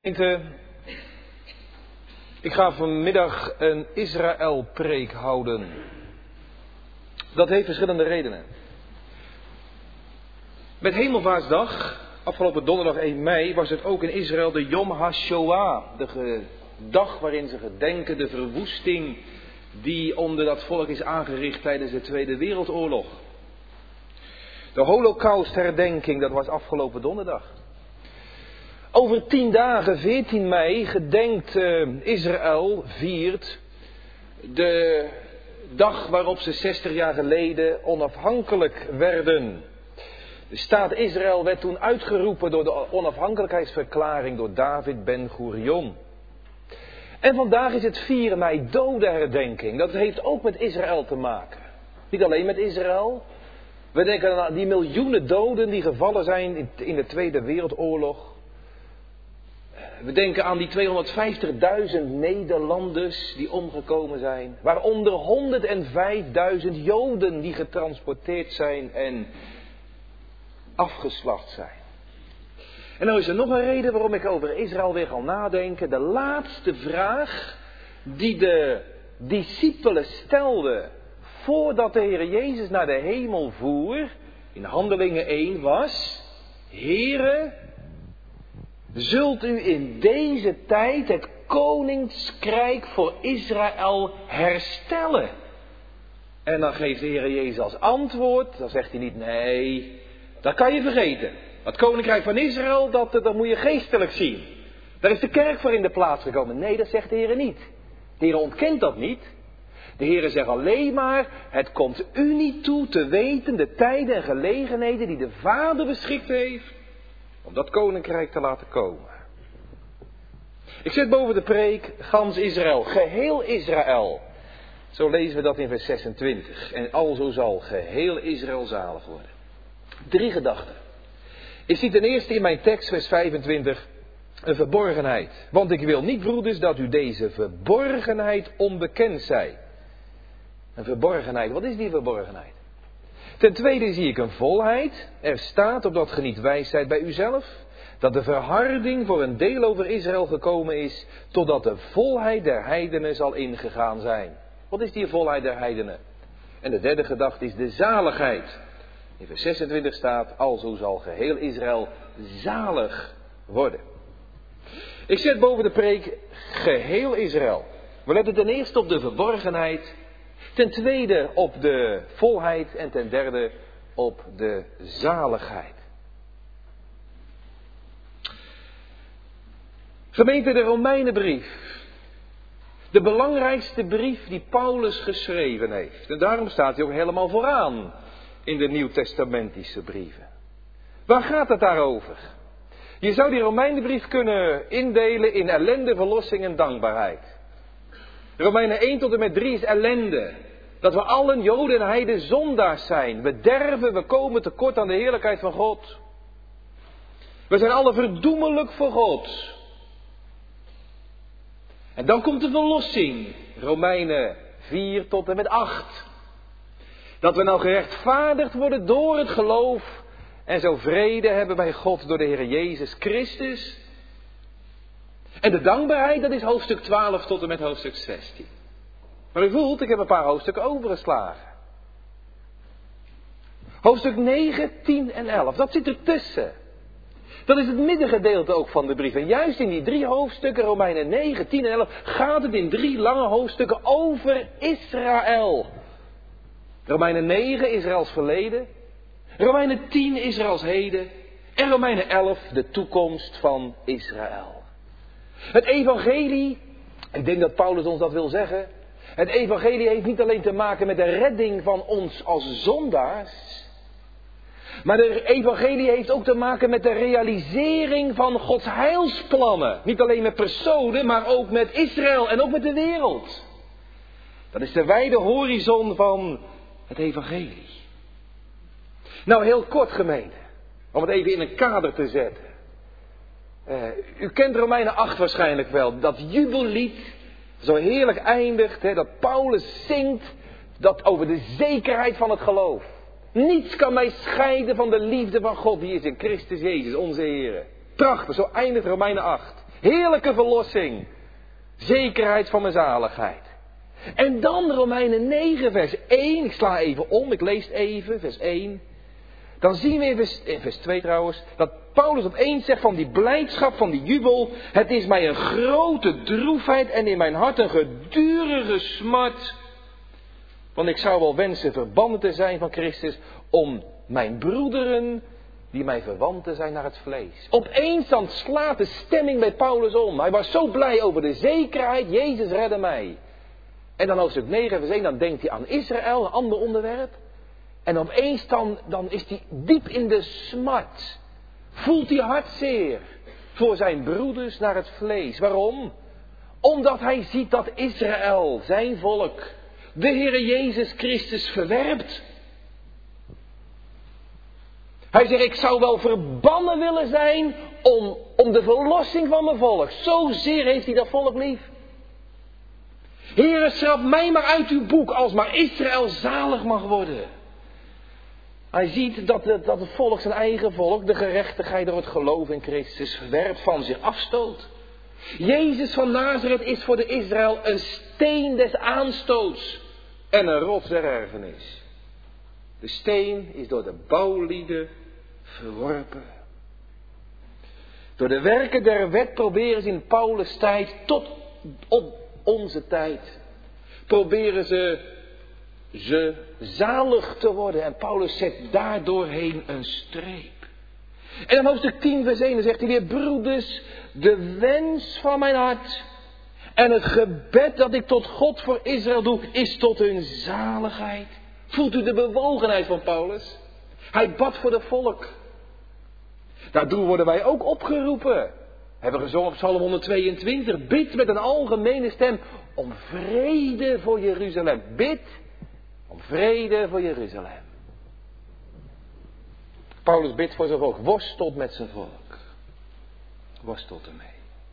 Ik ga vanmiddag een Israël-preek houden. Dat heeft verschillende redenen. Met Hemelvaartsdag, afgelopen donderdag 1 mei, was het ook in Israël de Yom HaShoah. De dag waarin ze gedenken de verwoesting die onder dat volk is aangericht tijdens de Tweede Wereldoorlog. De Holocaustherdenking, dat was afgelopen donderdag. Over 10 dagen, 14 mei, gedenkt Israël, viert de dag waarop ze 60 jaar geleden onafhankelijk werden. De staat Israël werd toen uitgeroepen door de onafhankelijkheidsverklaring door David Ben-Gurion. En vandaag is het 4 mei dodenherdenking. Dat heeft ook met Israël te maken. Niet alleen met Israël. We denken aan die miljoenen doden die gevallen zijn in de Tweede Wereldoorlog. We denken aan die 250.000 Nederlanders die omgekomen zijn. Waaronder 105.000 Joden die getransporteerd zijn en afgeslacht zijn. En nou is er nog een reden waarom ik over Israël weer ga nadenken. De laatste vraag die de discipelen stelden voordat de Heer Jezus naar de hemel voer, in Handelingen 1 was: Heere, zult u in deze tijd het koninkrijk voor Israël herstellen? En dan geeft de Heer Jezus als antwoord, dan zegt hij niet: nee, dat kan je vergeten. Het koninkrijk van Israël, dat moet je geestelijk zien. Daar is de kerk voor in de plaats gekomen. Nee, dat zegt de Heer niet. De Heer ontkent dat niet. De Heer zegt alleen maar: het komt u niet toe te weten de tijden en gelegenheden die de Vader beschikt heeft om dat koninkrijk te laten komen. Ik zet boven de preek gans Israël, geheel Israël. Zo lezen we dat in vers 26. En alzo zal geheel Israël zalig worden. 3 gedachten. Ik zie ten eerste in mijn tekst, vers 25, een verborgenheid. Want ik wil niet, broeders, dat u deze verborgenheid onbekend zij. Een verborgenheid, wat is die verborgenheid? Ten tweede zie ik een volheid. Er staat, opdat ge niet wijs zijt bij uzelf, dat de verharding voor een deel over Israël gekomen is, totdat de volheid der heidenen zal ingegaan zijn. Wat is die volheid der heidenen? En de derde gedachte is de zaligheid. In vers 26 staat: alzo zal geheel Israël zalig worden. Ik zet boven de preek geheel Israël. We letten ten eerste op de verborgenheid, ten tweede op de volheid en ten derde op de zaligheid. Gemeente, de Romeinenbrief. De belangrijkste brief die Paulus geschreven heeft. En daarom staat hij ook helemaal vooraan in de Nieuwtestamentische brieven. Waar gaat het daarover? Je zou die Romeinenbrief kunnen indelen in ellende, verlossing en dankbaarheid. Romeinen 1 tot en met 3 is ellende. Dat we allen, Joden en Heiden, zondaars zijn. We derven, we komen tekort aan de heerlijkheid van God. We zijn allen verdoemelijk voor God. En dan komt de verlossing. Romeinen 4 tot en met 8. Dat we nou gerechtvaardigd worden door het geloof en zo vrede hebben bij God door de Heer Jezus Christus. En de dankbaarheid, dat is hoofdstuk 12 tot en met hoofdstuk 16. Maar u voelt, ik heb een paar hoofdstukken overgeslagen. Hoofdstuk 9, 10 en 11, dat zit ertussen. Dat is het middengedeelte ook van de brief. En juist in die 3 hoofdstukken, Romeinen 9, 10 en 11, gaat het in 3 lange hoofdstukken over Israël. Romeinen 9, Israëls verleden. Romeinen 10, Israëls heden. En Romeinen 11, de toekomst van Israël. Het evangelie, ik denk dat Paulus ons dat wil zeggen. Het evangelie heeft niet alleen te maken met de redding van ons als zondaars. Maar de evangelie heeft ook te maken met de realisering van Gods heilsplannen. Niet alleen met personen, maar ook met Israël en ook met de wereld. Dat is de wijde horizon van het evangelie. Nou, heel kort, gemeente, om het even in een kader te zetten. U kent Romeinen 8 waarschijnlijk wel. Dat jubellied zo heerlijk eindigt. Dat Paulus zingt dat over de zekerheid van het geloof. Niets kan mij scheiden van de liefde van God die is in Christus Jezus, onze Heer. Prachtig, zo eindigt Romeinen 8. Heerlijke verlossing. Zekerheid van mijn zaligheid. En dan Romeinen 9 vers 1. Ik sla even om, ik lees even vers 1. Dan zien we in vers 2 trouwens, dat Paulus opeens zegt van die blijdschap, van die jubel. Het is mij een grote droefheid en in mijn hart een gedurige smart. Want ik zou wel wensen verbannen te zijn van Christus om mijn broederen, die mij verwanten zijn, naar het vlees. Opeens dan slaat de stemming bij Paulus om. Hij was zo blij over de zekerheid, Jezus redde mij. En dan hoofdstuk 9 vers 1, dan denkt hij aan Israël, een ander onderwerp. En opeens dan is hij diep in de smart. Voelt hij hartzeer voor zijn broeders naar het vlees. Waarom? Omdat hij ziet dat Israël, zijn volk, de Heere Jezus Christus verwerpt. Hij zegt, ik zou wel verbannen willen zijn om de verlossing van mijn volk. Zozeer heeft hij dat volk lief. Heere, schrap mij maar uit uw boek, als maar Israël zalig mag worden. Hij ziet dat het volk, zijn eigen volk, de gerechtigheid door het geloof in Christus verwerpt, van zich afstoot. Jezus van Nazareth is voor de Israël een steen des aanstoots en een rots der ergernis. De steen is door de bouwlieden verworpen. Door de werken der wet proberen ze in Paulus' tijd tot op onze tijd. Proberen ze zalig te worden. En Paulus zet daardoorheen een streep. En in hoofdstuk 10 vers 1 zegt hij weer: broeders, de wens van mijn hart en het gebed dat ik tot God voor Israël doe, is tot hun zaligheid. Voelt u de bewogenheid van Paulus? Hij bad voor het volk. Daartoe worden wij ook opgeroepen. Hebben we gezongen op Psalm 122. Bid met een algemene stem om vrede voor Jeruzalem. Bid om vrede voor Jeruzalem. Paulus bidt voor zijn volk. Worstelt met zijn volk. Worstelt ermee.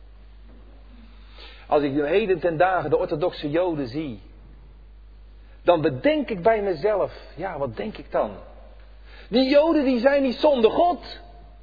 Als ik nu heden ten dagen de orthodoxe Joden zie, dan bedenk ik bij mezelf, ja, wat denk ik dan? Die Joden die zijn niet zonder God.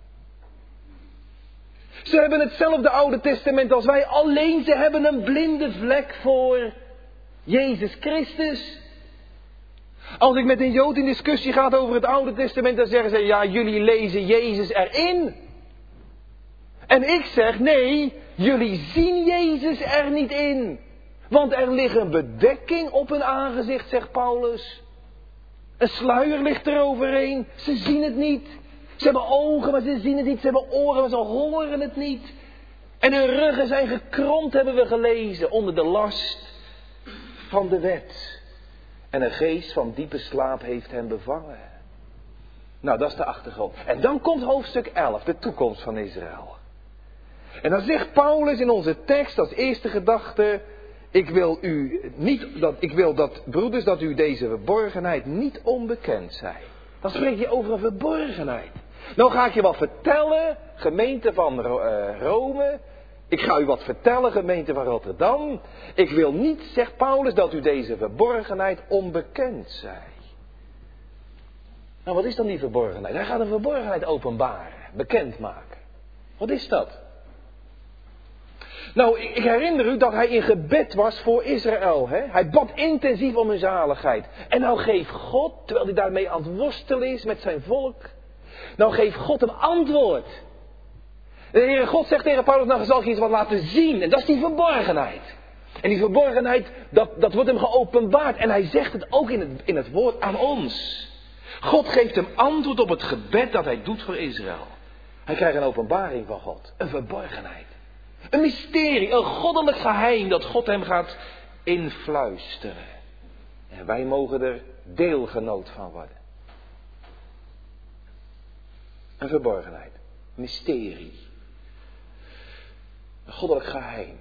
Ze hebben hetzelfde Oude Testament als wij, alleen ze hebben een blinde vlek voor Jezus Christus. Als ik met een Jood in discussie ga over het Oude Testament, dan zeggen ze, ja, jullie lezen Jezus erin. En ik zeg, nee, jullie zien Jezus er niet in. Want er ligt een bedekking op hun aangezicht, zegt Paulus. Een sluier ligt er overheen. Ze zien het niet. Ze hebben ogen, maar ze zien het niet. Ze hebben oren, maar ze horen het niet. En hun ruggen zijn gekromd, hebben we gelezen, onder de last van de wet. En een geest van diepe slaap heeft hen bevangen. Nou, dat is de achtergrond. En dan komt hoofdstuk 11, de toekomst van Israël. En dan zegt Paulus in onze tekst als eerste gedachte: Ik wil dat, broeders, dat u deze verborgenheid niet onbekend zijn. Dan spreek je over een verborgenheid. Nou ga ik je wat vertellen, gemeente van Rome. Ik ga u wat vertellen, gemeente van Rotterdam. Ik wil niet, zegt Paulus, dat u deze verborgenheid onbekend zij. Nou, wat is dan die verborgenheid? Hij gaat een verborgenheid openbaren, bekendmaken. Wat is dat? Nou, ik herinner u dat hij in gebed was voor Israël. Hè? Hij bad intensief om hun zaligheid. En nou geeft God, terwijl hij daarmee aan het worstelen is met zijn volk, nou geeft God hem antwoord. De Heere God zegt tegen Paulus, nou zal ik je iets wat laten zien. En dat is die verborgenheid. En die verborgenheid, dat wordt hem geopenbaard. En hij zegt het ook in het woord aan ons. God geeft hem antwoord op het gebed dat hij doet voor Israël. Hij krijgt een openbaring van God. Een verborgenheid. Een mysterie, een goddelijk geheim dat God hem gaat influisteren. En wij mogen er deelgenoot van worden. Een verborgenheid. Mysterie. Een goddelijk geheim.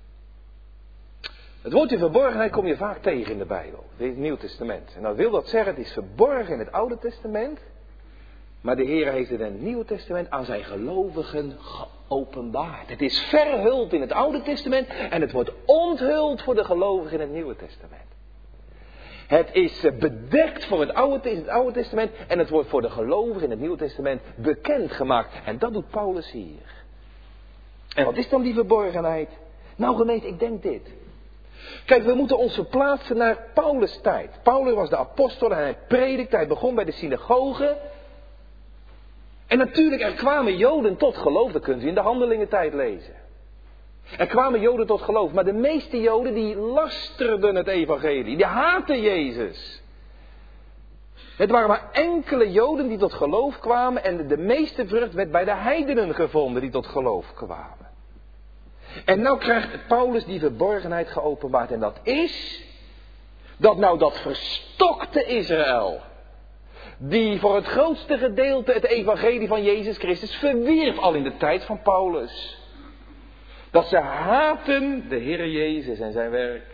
Het woordje verborgenheid kom je vaak tegen in de Bijbel. In het Nieuw Testament. En dan wil dat zeggen, het is verborgen in het Oude Testament. Maar de Heer heeft het in het Nieuwe Testament aan zijn gelovigen geopenbaard. Het is verhuld in het Oude Testament en het wordt onthuld voor de gelovigen in het Nieuwe Testament. Het is bedekt voor het Oude Testament en het wordt voor de gelovigen in het Nieuwe Testament bekendgemaakt. En dat doet Paulus hier. En wat is dan die verborgenheid? Nou gemeente, ik denk dit. Kijk, we moeten ons verplaatsen naar Paulus' tijd. Paulus was de apostel en hij predikte, hij begon bij de synagoge. En natuurlijk, er kwamen Joden tot geloof, dat kunt u in de Handelingentijd lezen. Er kwamen Joden tot geloof, maar de meeste Joden die lasterden het evangelie, die haatten Jezus. Het waren maar enkele Joden die tot geloof kwamen en de meeste vrucht werd bij de heidenen gevonden die tot geloof kwamen. En nou krijgt Paulus die verborgenheid geopenbaard en dat is dat verstokte Israël, die voor het grootste gedeelte het evangelie van Jezus Christus verwierf al in de tijd van Paulus. Dat ze haten de Heer Jezus en zijn werk.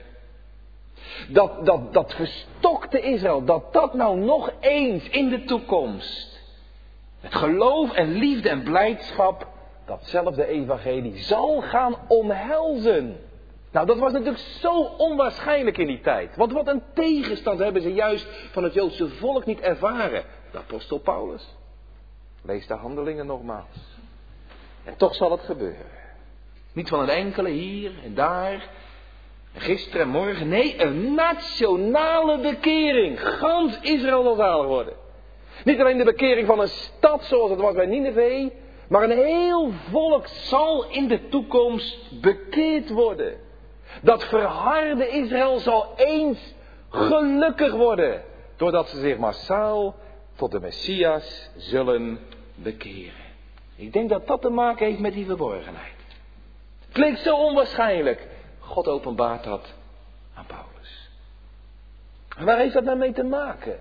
Dat verstokte Israël, dat nou nog eens in de toekomst, met geloof en liefde en blijdschap, datzelfde evangelie zal gaan omhelzen. Nou, dat was natuurlijk zo onwaarschijnlijk in die tijd. Want wat een tegenstand hebben ze juist van het Joodse volk niet ervaren. De apostel Paulus. Lees de Handelingen nogmaals. En toch zal het gebeuren. Niet van een enkele hier en daar. En gisteren en morgen. Nee, een nationale bekering. Gans Israël zal zalig worden. Niet alleen de bekering van een stad zoals het was bij Nineve. Maar een heel volk zal in de toekomst bekeerd worden. Dat verharde Israël zal eens gelukkig worden. Doordat ze zich massaal tot de Messias zullen bekeren. Ik denk dat dat te maken heeft met die verborgenheid. Het leek zo onwaarschijnlijk. God openbaart dat aan Paulus. En waar heeft dat nou mee te maken?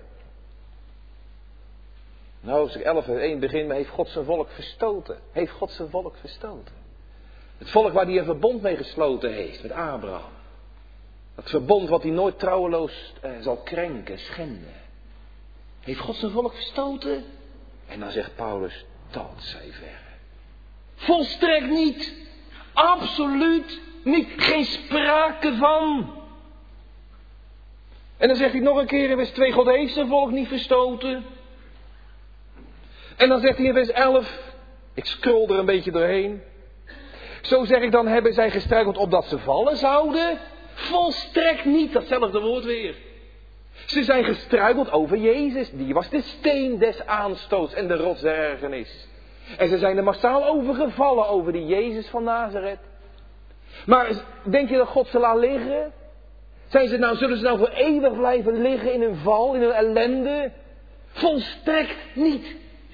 Nou, hoofdstuk 11 vers 1 begint met heeft God zijn volk verstoten. Heeft God zijn volk verstoten. Het volk waar hij een verbond mee gesloten heeft met Abraham. Dat verbond wat hij nooit trouweloos zal krenken, schenden. Heeft God zijn volk verstoten? En dan zegt Paulus, tot zij verre. Volstrekt niet. Absoluut niet. Geen sprake van. En dan zegt hij nog een keer in vers 2, God heeft zijn volk niet verstoten. En dan zegt hij in vers 11, ik scroll er een beetje doorheen. Zo zeg ik dan, hebben zij gestruikeld opdat ze vallen zouden? Volstrekt niet, datzelfde woord weer. Ze zijn gestruikeld over Jezus, die was de steen des aanstoots en de rots der ergernis. En ze zijn er massaal over gevallen, over die Jezus van Nazareth. Maar denk je dat God ze laat liggen? Zullen ze nou voor eeuwig blijven liggen in hun val, in hun ellende? Volstrekt niet.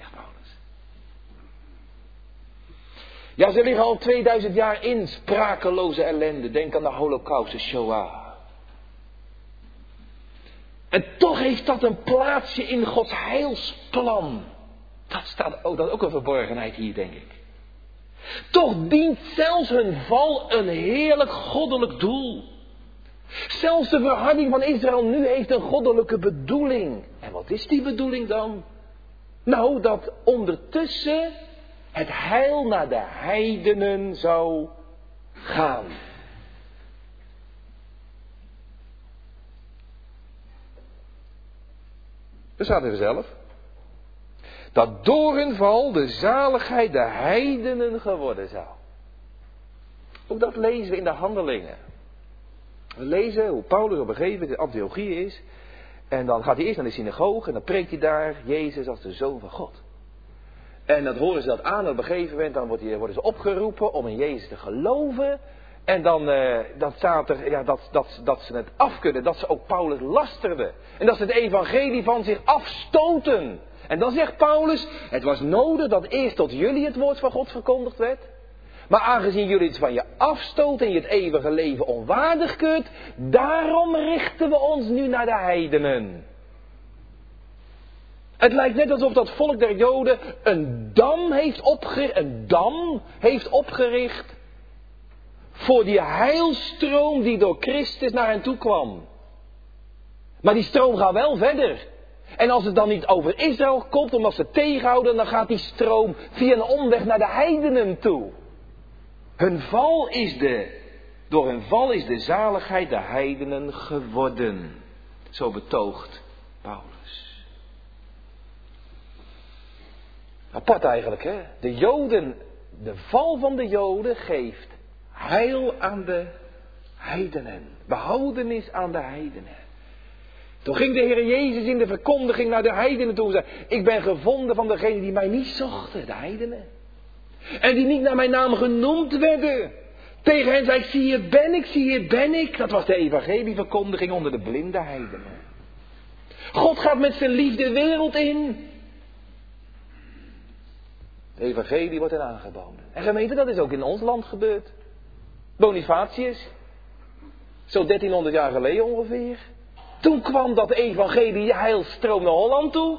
Ja, ze liggen al 2000 jaar in sprakeloze ellende. Denk aan de Holocaust, de Shoah. En toch heeft dat een plaatsje in Gods heilsplan. Dat is ook een verborgenheid hier, denk ik. Toch dient zelfs hun val een heerlijk goddelijk doel. Zelfs de verharding van Israël nu heeft een goddelijke bedoeling. En wat is die bedoeling dan? Nou, dat ondertussen het heil naar de heidenen zou gaan. Dat staat er zelf. Dat door hun val de zaligheid de heidenen geworden zou. Ook dat lezen we in de Handelingen. We lezen hoe Paulus op een gegeven moment in Antiochië is. En dan gaat hij eerst naar de synagoge en dan preekt hij daar Jezus als de Zoon van God. En dan horen ze dat aan op een gegeven moment, dan worden ze opgeroepen om in Jezus te geloven. En dan staat er dat ze het af kunnen, dat ze ook Paulus lasterden. En dat ze het evangelie van zich afstoten. En dan zegt Paulus, het was nodig dat eerst tot jullie het woord van God verkondigd werd. Maar aangezien jullie het van je afstoten en je het eeuwige leven onwaardig keurt, daarom richten we ons nu naar de heidenen. Het lijkt net alsof dat volk der Joden een dam heeft opgericht voor die heilstroom die door Christus naar hen toe kwam. Maar die stroom gaat wel verder. En als het dan niet over Israël komt, omdat ze tegenhouden, dan gaat die stroom via een omweg naar de heidenen toe. Door hun val is de zaligheid de heidenen geworden. Zo betoogt Paulus. Apart eigenlijk, hè? De Joden de val van de Joden geeft heil aan de heidenen. Behoudenis aan de heidenen. Toen ging de Heer Jezus in de verkondiging naar de heidenen toe en zei: ik ben gevonden van degenen die mij niet zochten, de heidenen. En die niet naar mijn naam genoemd werden. Tegen hen zei ik: zie hier ben ik, zie hier ben ik. Dat was de evangelieverkondiging onder de blinde heidenen. God gaat met zijn liefde de wereld in. De evangelie wordt er aangeboden. En gemeente, dat is ook in ons land gebeurd. Bonifatius. Zo 1300 jaar geleden ongeveer. Toen kwam dat evangelie heilstroom naar Holland toe.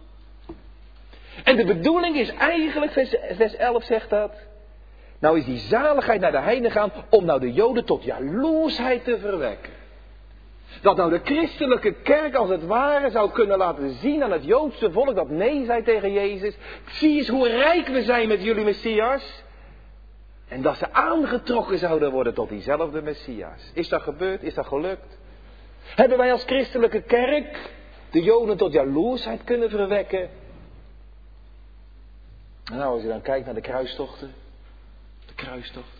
En de bedoeling is eigenlijk, vers 11 zegt dat. Nou is die zaligheid naar de heidenen gaan om nou de Joden tot jaloersheid te verwekken. Dat nou de christelijke kerk als het ware zou kunnen laten zien aan het Joodse volk dat nee zei tegen Jezus. Zie eens hoe rijk we zijn met jullie Messias. En dat ze aangetrokken zouden worden tot diezelfde Messias. Is dat gebeurd? Is dat gelukt? Hebben wij als christelijke kerk de Joden tot jaloersheid kunnen verwekken? Nou, als je dan kijkt naar de kruistochten. De kruistocht.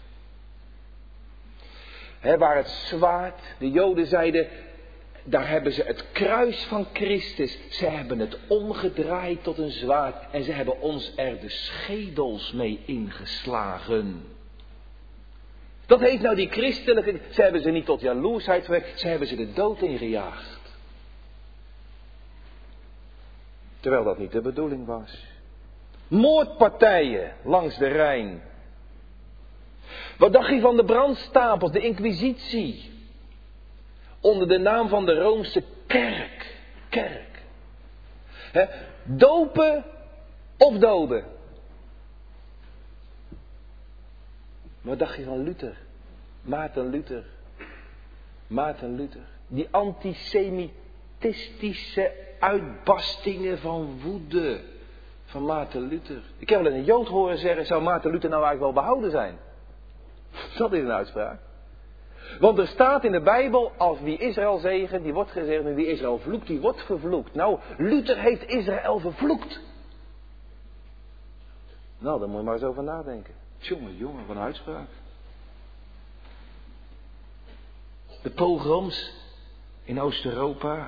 Waar het zwaard, de Joden zeiden, daar hebben ze het kruis van Christus. Ze hebben het omgedraaid tot een zwaard. En ze hebben ons er de schedels mee ingeslagen. Dat heeft nou die christelijke, ze hebben ze niet tot jaloersheid verwekt, ze hebben ze de dood ingejaagd. Terwijl dat niet de bedoeling was. Moordpartijen langs de Rijn. Wat dacht je van de brandstapels, de inquisitie? Onder de naam van de Roomse kerk. Dopen of doden? Wat dacht je van Luther? Maarten Luther. Die antisemitistische uitbarstingen van woede van Maarten Luther. Ik heb wel een Jood horen zeggen, zou Maarten Luther nou eigenlijk wel behouden zijn? Dat is een uitspraak. Want er staat in de Bijbel, als wie Israël zegent, die wordt gezegend, en wie Israël vloekt, die wordt vervloekt. Nou, Luther heeft Israël vervloekt. Nou, daar moet je maar eens over nadenken. Jongen, wat een uitspraak. De pogroms in Oost-Europa.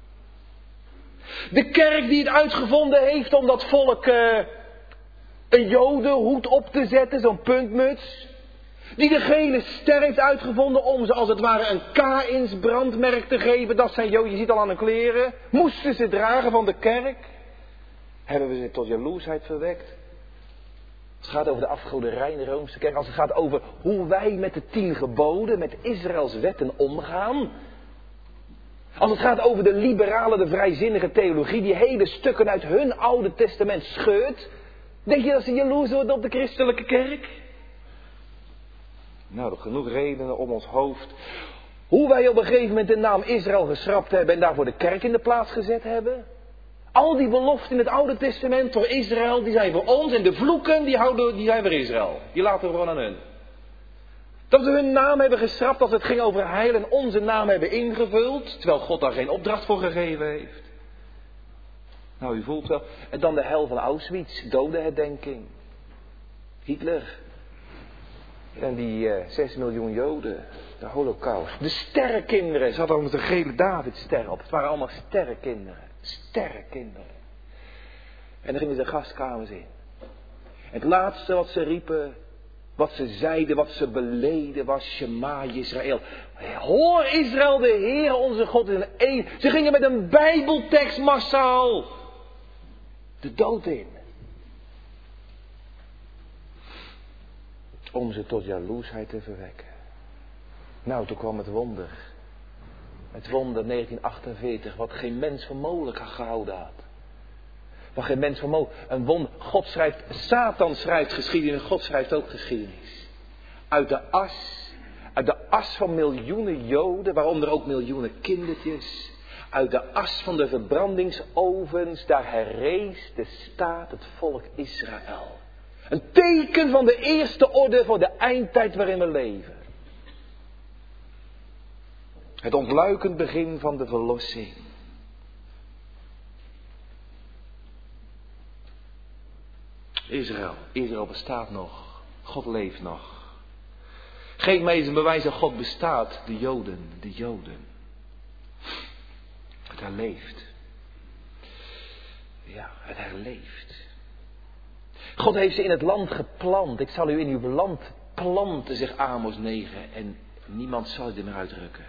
De kerk die het uitgevonden heeft om dat volk een jodenhoed op te zetten, zo'n puntmuts. Die de gele ster heeft uitgevonden om ze als het ware een Kaïns brandmerk te geven. Dat zijn Joden, je ziet al aan hun kleren. Moesten ze dragen van de kerk. Hebben we ze tot jaloersheid verwekt. Als het gaat over de afgoderij in de Roomse kerk. Als het gaat over hoe wij met de 10 geboden, met Israëls wetten omgaan. Als het gaat over de liberale, de vrijzinnige theologie. Die hele stukken uit hun Oude Testament scheurt. Denk je dat ze jaloers worden op de christelijke kerk? Nou, genoeg redenen om ons hoofd. Hoe wij op een gegeven moment de naam Israël geschrapt hebben en daarvoor de kerk in de plaats gezet hebben. Al die beloften in het Oude Testament voor Israël, die zijn voor ons. En de vloeken, die zijn voor Israël. Die laten we gewoon aan hun. Dat we hun naam hebben geschrapt als het ging over heil en onze naam hebben ingevuld. Terwijl God daar geen opdracht voor gegeven heeft. Nou, u voelt wel. En dan de hel van Auschwitz, dodenherdenking. Hitler. En die 6 miljoen Joden, de Holocaust. De sterrenkinderen, ze hadden ook met een gele Davidster op. Het waren allemaal sterrenkinderen. En dan gingen ze gastkamers in. En het laatste wat ze riepen, wat ze zeiden, wat ze beleden was Shema Israël. Hoor Israël, de Heer onze God is één. Ze gingen met een Bijbeltekst massaal de dood in. Om ze tot jaloersheid te verwekken. Nou, toen kwam het wonder. Het wonder 1948, wat geen mens voor mogelijk gehouden had. Wat geen mens voor mogelijk. Een wonder. Satan schrijft geschiedenis, God schrijft ook geschiedenis. Uit de as van miljoenen Joden, waaronder ook miljoenen kindertjes. Uit de as van de verbrandingsovens, daar herrees de staat het volk Israël. Een teken van de eerste orde voor de eindtijd waarin we leven. Het ontluikend begin van de verlossing. Israël bestaat nog. God leeft nog. Geef mij eens een bewijs dat God bestaat. De Joden. Het herleeft. Ja, het herleeft. God heeft ze in het land geplant. Ik zal u in uw land planten, zegt Amos 9. En niemand zal je er meer uitrukken.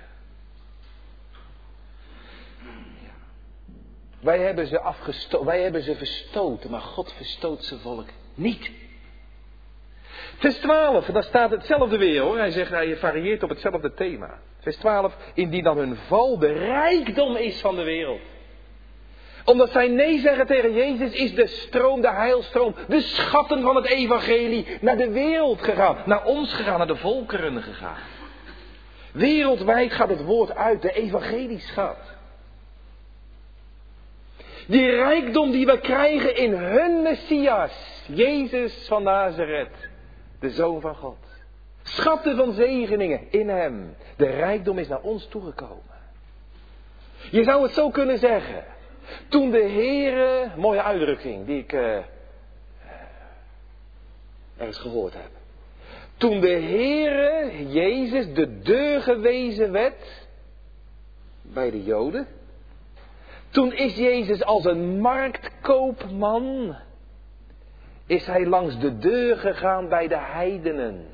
Ja. Wij hebben ze verstoten, maar God verstoot zijn volk niet. Vers 12, daar staat hetzelfde weer hoor. Hij varieert op hetzelfde thema. Vers 12, indien dan hun val de rijkdom is van de wereld. Omdat zij nee zeggen tegen Jezus is de stroom, de heilstroom, de schatten van het evangelie naar de wereld gegaan. Naar ons gegaan, naar de volkeren gegaan. Wereldwijd gaat het woord uit, de evangelieschat. Die rijkdom die we krijgen in hun Messias, Jezus van Nazareth, de Zoon van God. Schatten van zegeningen in hem. De rijkdom is naar ons toegekomen. Je zou het zo kunnen zeggen. Toen de Heere, mooie uitdrukking die ik ergens gehoord heb. Toen de Heere Jezus de deur gewezen werd bij de Joden. Toen is Jezus als een marktkoopman, is hij langs de deur gegaan bij de heidenen.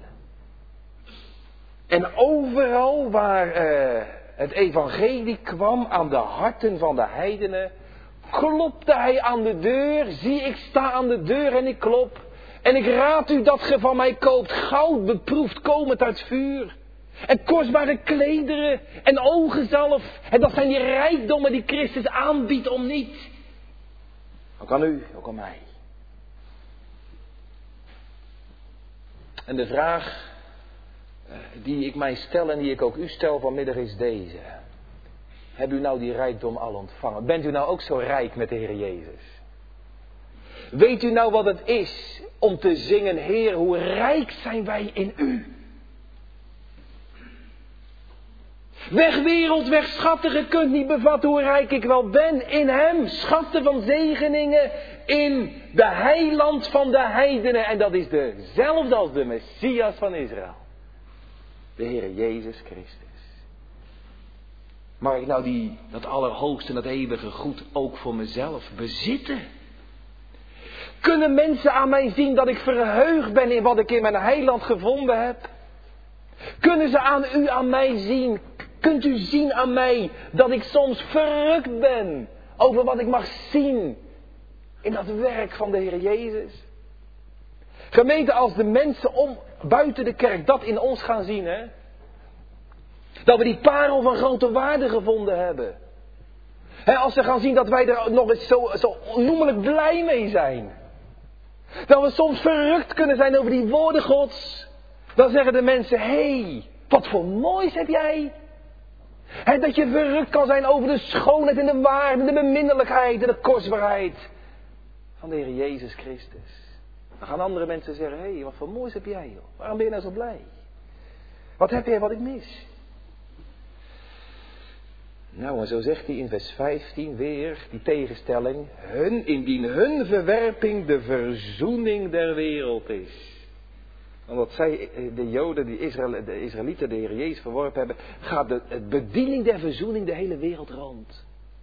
En overal waar het evangelie kwam aan de harten van de heidenen, klopte hij aan de deur. Zie, ik sta aan de deur en ik klop. En ik raad u dat ge van mij koopt goud beproefd komend uit vuur. En kostbare klederen en ogenzalf. En dat zijn die rijkdommen die Christus aanbiedt om niet. Ook aan u, ook aan mij. En de vraag die ik mij stel en die ik ook u stel vanmiddag is deze. Hebt u nou die rijkdom al ontvangen? Bent u nou ook zo rijk met de Heer Jezus? Weet u nou wat het is om te zingen, Heer, hoe rijk zijn wij in u? Weg wereld, weg schatten, je kunt niet bevatten hoe rijk ik wel ben. In hem, schatten van zegeningen, in de heiland van de heidenen. En dat is dezelfde als de Messias van Israël. De Heer Jezus Christus. Mag ik nou dat allerhoogste en dat eeuwige goed ook voor mezelf bezitten? Kunnen mensen aan mij zien dat ik verheugd ben in wat ik in mijn heiland gevonden heb? Kunnen ze aan mij zien? Kunt u zien aan mij dat ik soms verrukt ben over wat ik mag zien in dat werk van de Heer Jezus? Gemeente, als de mensen buiten de kerk dat in ons gaan zien, hè? Dat we die parel van grote waarde gevonden hebben. Als ze gaan zien dat wij er nog eens zo onnoemelijk blij mee zijn. Dat we soms verrukt kunnen zijn over die woorden Gods. Dan zeggen de mensen, hé, wat voor moois heb jij. Dat je verrukt kan zijn over de schoonheid en de waarde, de beminnelijkheid en de kostbaarheid van de Heer Jezus Christus. Dan gaan andere mensen zeggen, hé, wat voor moois heb jij joh. Waarom ben je nou zo blij? Wat heb jij wat ik mis? Nou, en zo zegt hij in vers 15 weer, die tegenstelling. Indien hun verwerping de verzoening der wereld is. Omdat zij, de Joden, de Israëlieten, de Heer Jezus verworpen hebben, gaat de bediening der verzoening de hele wereld rond.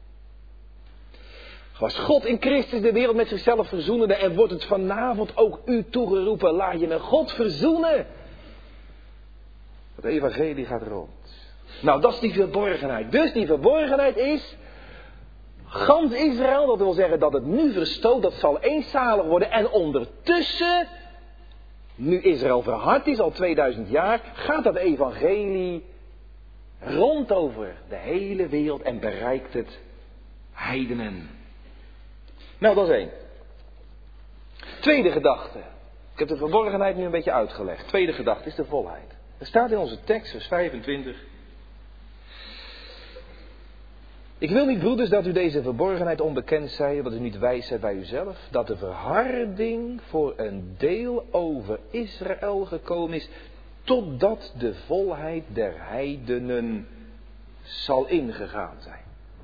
Als God in Christus de wereld met zichzelf verzoende en wordt het vanavond ook u toegeroepen, laat je met God verzoenen. Het evangelie gaat rond. Nou, dat is die verborgenheid. Dus die verborgenheid is, gans Israël, dat wil zeggen dat het nu verstoot, dat zal eenzalig worden. En ondertussen, nu Israël verhard is, al 2000 jaar, gaat dat evangelie rond over de hele wereld en bereikt het heidenen. Nou, dat is één. Tweede gedachte. Ik heb de verborgenheid nu een beetje uitgelegd. Tweede gedachte is de volheid. Er staat in onze tekst, vers 25. Ik wil niet, broeders, dat u deze verborgenheid onbekend zij, dat u niet wijs zijt bij uzelf, dat de verharding voor een deel over Israël gekomen is, totdat de volheid der heidenen zal ingegaan zijn.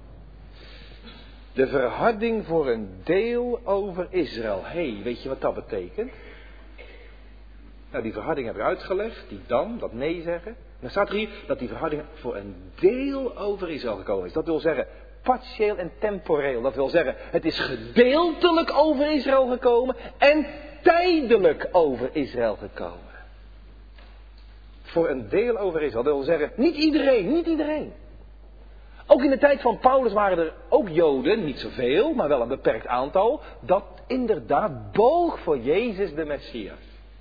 De verharding voor een deel over Israël. Weet je wat dat betekent? Nou, die verharding heb ik uitgelegd, die dan, dat nee zeggen. En dan staat er hier dat die verharding voor een deel over Israël gekomen is. Dat wil zeggen, partieel en temporeel. Dat wil zeggen, het is gedeeltelijk over Israël gekomen en tijdelijk over Israël gekomen. Voor een deel over Israël. Dat wil zeggen, niet iedereen. Ook in de tijd van Paulus waren er ook Joden, niet zoveel, maar wel een beperkt aantal, dat inderdaad boog voor Jezus de Messias.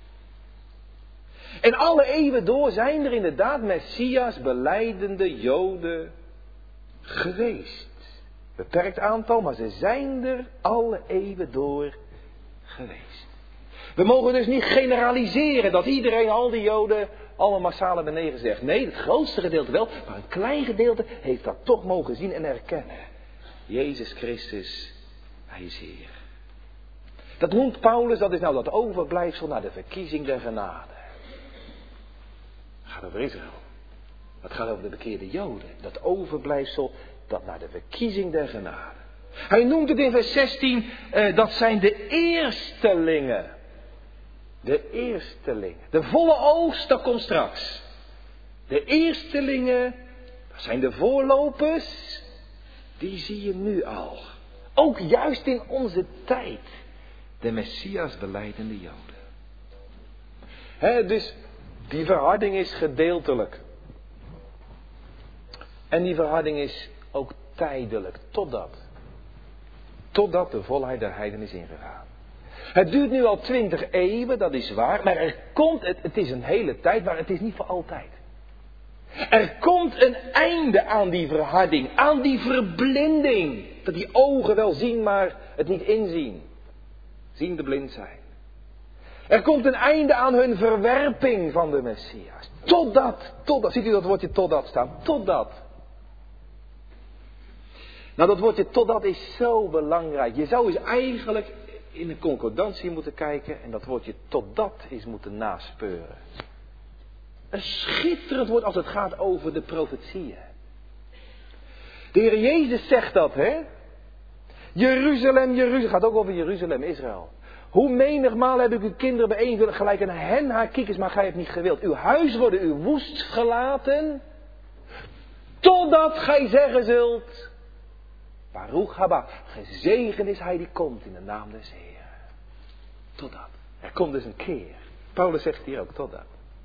En alle eeuwen door zijn er inderdaad Messias belijdende Joden geweest. Beperkt aantal, maar ze zijn er alle eeuwen door geweest. We mogen dus niet generaliseren dat iedereen, al die Joden, allemaal massaal hebben nee gezegd. Nee, het grootste gedeelte wel, maar een klein gedeelte heeft dat toch mogen zien en erkennen. Jezus Christus, hij is Heer. Dat noemt Paulus, dat is nou dat overblijfsel naar de verkiezing der genade. Het gaat over Israël. Het gaat over de bekeerde Joden. Dat overblijfsel, dat naar de verkiezing der genade. Hij noemt het in vers 16, dat zijn de eerstelingen. De eerstelingen. De volle oogst, dat komt straks. De eerstelingen, dat zijn de voorlopers, die zie je nu al. Ook juist in onze tijd. De Messias belijdende Joden. Dus die verharding is gedeeltelijk. En die verharding is ook tijdelijk. Totdat de volheid der heiden is ingegaan. Het duurt nu al 20 eeuwen, dat is waar. Maar er komt, het is een hele tijd, maar het is niet voor altijd. Er komt een einde aan die verharding. Aan die verblinding. Dat die ogen wel zien, maar het niet inzien. Ziende blind zijn. Er komt een einde aan hun verwerping van de Messias. Totdat. Ziet u dat woordje totdat staan? Totdat. Nou, dat woordje totdat is zo belangrijk. Je zou eens eigenlijk in een concordantie moeten kijken en dat woordje totdat is moeten naspeuren. Een schitterend woord als het gaat over de profetieën. De Heer Jezus zegt dat, hè? Jeruzalem, gaat ook over Jeruzalem, Israël. Hoe menigmaal heb ik uw kinderen bijeen gelijk een hen haar kiekers, maar gij hebt niet gewild. Uw huis worden u woest gelaten, totdat gij zeggen zult, Baruch haba, gezegend is hij die komt in de naam des Heeren. Totdat. Er komt dus een keer. Paulus zegt hier ook totdat.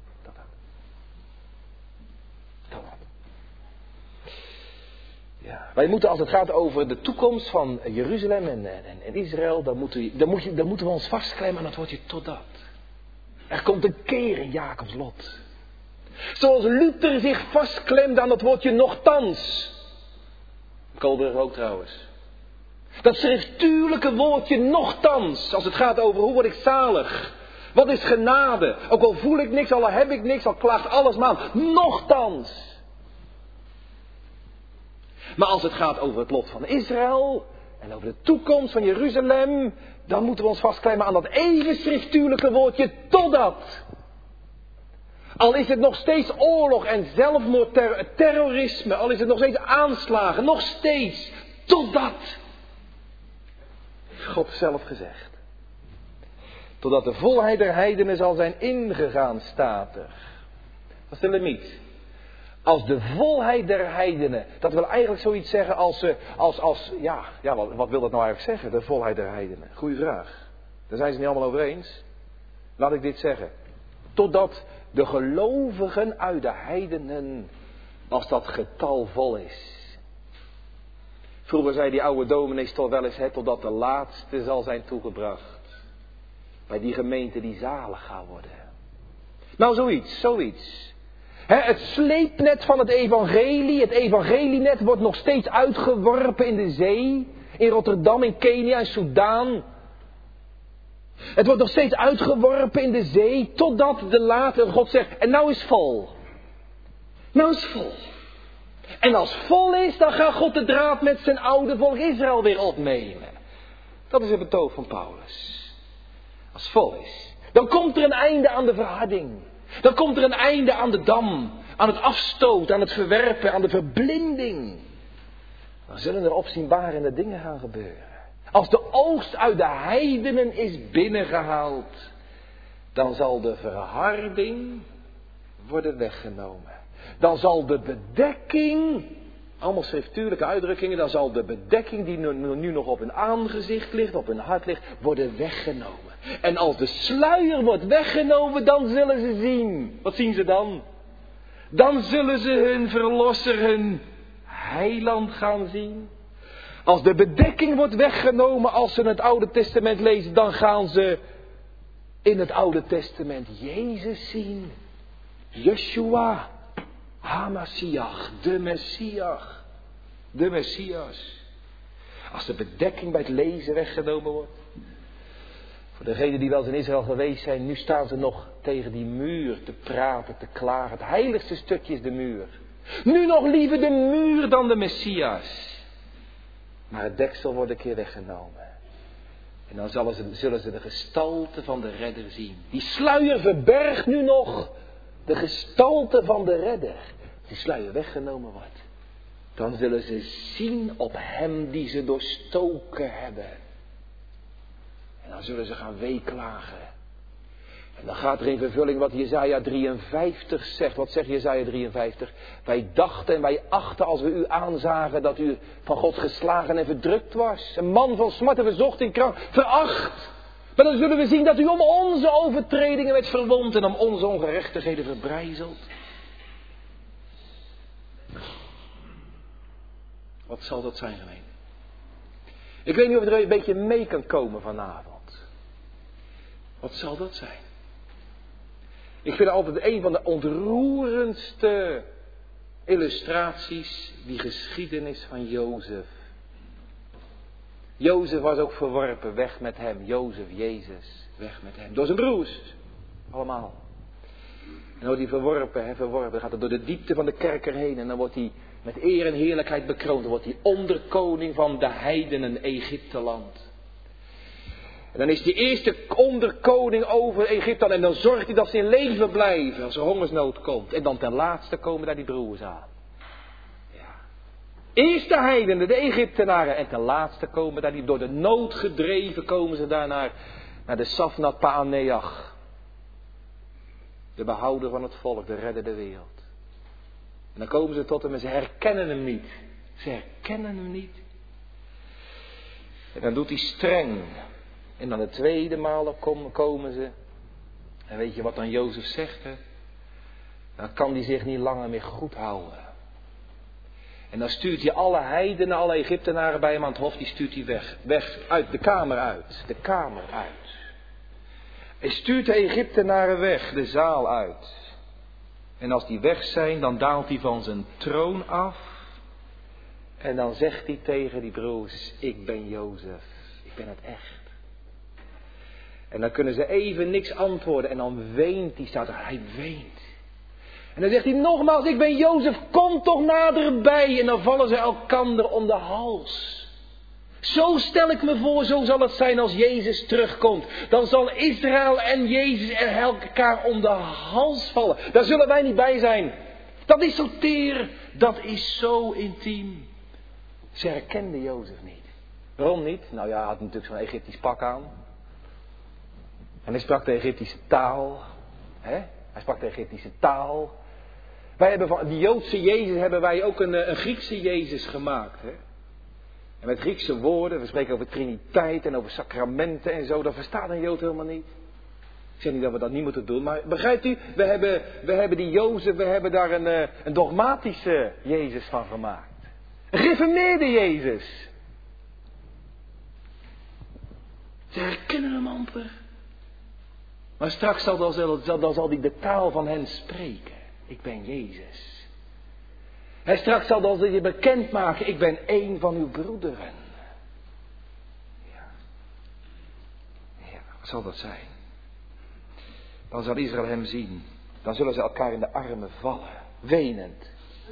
Ja, wij moeten als het gaat over de toekomst van Jeruzalem en Israël, dan moeten we ons vastklemmen aan het woordje totdat. Er komt een keer in Jacobs lot. Zoals Luther zich vastklemde aan het woordje nochtans. Kolberg ook trouwens. Dat schriftuurlijke woordje nochtans, als het gaat over hoe word ik zalig. Wat is genade? Ook al voel ik niks, al heb ik niks, al klaagt alles maar aan. Nochtans. Maar als het gaat over het lot van Israël en over de toekomst van Jeruzalem, dan moeten we ons vastklemmen aan dat even schriftuurlijke woordje totdat. Al is het nog steeds oorlog en zelfmoord, terrorisme, al is het nog steeds aanslagen, nog steeds, totdat. God zelf gezegd. Totdat de volheid der heidenen zal zijn ingegaan, staat er. Dat is de limiet. Als de volheid der heidenen, dat wil eigenlijk zoiets zeggen als wat wil dat nou eigenlijk zeggen, de volheid der heidenen? Goeie vraag. Daar zijn ze niet allemaal over eens. Laat ik dit zeggen. Totdat de gelovigen uit de heidenen, als dat getal vol is. Vroeger zei die oude dominees toch wel eens, totdat de laatste zal zijn toegebracht. Bij die gemeente die zalig gaan worden. Nou, zoiets. Het sleepnet van het evangelienet wordt nog steeds uitgeworpen in de zee. In Rotterdam, in Kenia, in Soudaan. Het wordt nog steeds uitgeworpen in de zee, totdat de later God zegt, en nou is vol. Nou is vol. En als vol is, dan gaat God de draad met zijn oude volk Israël weer opnemen. Dat is het betoog van Paulus. Als vol is. Dan komt er een einde aan de verharding. Dan komt er een einde aan de dam. Aan het afstoot, aan het verwerpen, aan de verblinding. Dan zullen er opzienbarende dingen gaan gebeuren. Als de oogst uit de heidenen is binnengehaald, Dan zal de verharding worden weggenomen. Dan zal de bedekking, allemaal schriftuurlijke uitdrukkingen, dan zal de bedekking die nu nog op hun aangezicht ligt, op hun hart ligt, worden weggenomen. En als de sluier wordt weggenomen, dan zullen ze zien. Wat zien ze dan? Dan zullen ze hun verlosser, hun heiland gaan zien. Als de bedekking wordt weggenomen, als ze het Oude Testament lezen, dan gaan ze in het Oude Testament Jezus zien. Yeshua, HaMashiach, de Messias. De Messias. Als de bedekking bij het lezen weggenomen wordt. Voor degenen die wel eens in Israël geweest zijn, nu staan ze nog tegen die muur te praten, te klagen. Het heiligste stukje is de muur. Nu nog liever de muur dan de Messias. Maar het deksel wordt een keer weggenomen. En dan zullen ze de gestalte van de redder zien. Die sluier verbergt nu nog de gestalte van de redder. Als die sluier weggenomen wordt, dan zullen ze zien op hem die ze doorstoken hebben. En dan zullen ze gaan weeklagen. En dan gaat er in vervulling wat Jesaja 53 zegt. Wat zegt Jesaja 53? Wij dachten en wij achten als we u aanzagen dat u van God geslagen en verdrukt was. Een man van smart en verzocht in kracht. Veracht. Maar dan zullen we zien dat u om onze overtredingen werd verwond en om onze ongerechtigheden verbrijzeld. Wat zal dat zijn, gemeente? Ik weet niet of je er een beetje mee kan komen vanavond. Wat zal dat zijn? Ik vind altijd een van de ontroerendste illustraties die geschiedenis van Jozef. Jozef was ook verworpen, weg met hem. Jozef, Jezus, weg met hem. Door zijn broers. Allemaal. En dan wordt hij verworpen. Dan gaat hij door de diepte van de kerker heen. En dan wordt hij met eer en heerlijkheid bekroond. Dan wordt hij onderkoning van de heidenen Egypteland. En dan is die eerste onderkoning over Egypte. En dan zorgt hij dat ze in leven blijven als er hongersnood komt. En dan ten laatste komen daar die broers aan. Ja. Eerst de heidenen, de Egyptenaren. En ten laatste komen daar die door de nood gedreven komen ze daar naar de Safnat Paaneach. De behouder van het volk, de redder der wereld. En dan komen ze tot hem en ze herkennen hem niet. Ze herkennen hem niet. En dan doet hij streng. En dan de tweede maal komen ze. En weet je wat dan Jozef zegt? Hè? Dan kan hij zich niet langer meer goed houden. En dan stuurt hij alle heidenen, alle Egyptenaren bij hem aan het hof. Die stuurt hij weg. Weg uit de kamer uit. De kamer uit. Hij stuurt de Egyptenaren weg. De zaal uit. En als die weg zijn, dan daalt hij van zijn troon af. En dan zegt hij tegen die broers: ik ben Jozef. Ik ben het echt. En dan kunnen ze even niks antwoorden. En dan weent hij, staat er, hij weent. En dan zegt hij nogmaals: ik ben Jozef, kom toch naderbij. En dan vallen ze elkander om de hals. Zo stel ik me voor, zo zal het zijn als Jezus terugkomt. Dan zal Israël en Jezus elkaar om de hals vallen. Daar zullen wij niet bij zijn. Dat is zo teer, dat is zo intiem. Ze herkenden Jozef niet. Waarom niet? Nou ja, hij had natuurlijk zo'n Egyptisch pak aan. En hij sprak de Egyptische taal. Hij sprak de Egyptische taal. Wij hebben van die Joodse Jezus hebben wij ook een Griekse Jezus gemaakt. Hè? En met Griekse woorden, we spreken over Triniteit en over sacramenten en zo. Dat verstaat een Jood helemaal niet. Ik zeg niet dat we dat niet moeten doen, maar begrijpt u? We hebben die Jozef, we hebben daar een dogmatische Jezus van gemaakt. Een gereformeerde Jezus. Ze herkennen hem amper. Maar straks dan zal hij de taal van hen spreken. Ik ben Jezus. En straks zal hij je bekendmaken. Ik ben een van uw broederen. Ja, wat zal dat zijn? Dan zal Israël hem zien. Dan zullen ze elkaar in de armen vallen. Wenend.